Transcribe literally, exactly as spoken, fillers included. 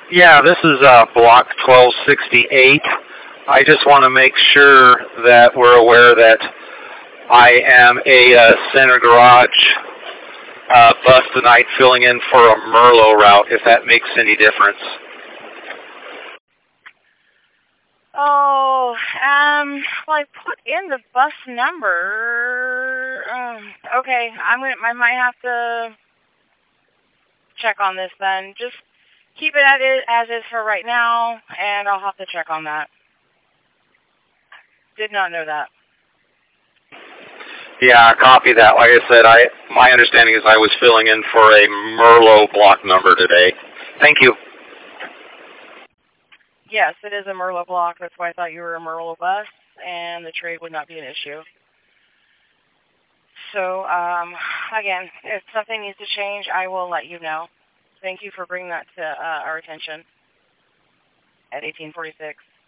Yeah, this is uh, Block twelve sixty-eight. I just want to make sure that we're aware that I am a uh, center garage uh, bus tonight filling in for a Merlot route, if that makes any difference. Oh, um, well, I put in the bus number. Um, okay, I'm gonna, I might have to check on this then. Just keep it as is, as is for right now, and I'll have to check on that. Did not know that. Yeah, copy that. Like I said, I my understanding is I was filling in for a Merlot block number today. Thank you. Yes, it is a Merlot block. That's why I thought you were a Merlot bus, and the trade would not be an issue. So, um, again, if something needs to change, I will let you know. Thank you for bringing that to uh, our attention at eighteen forty-six.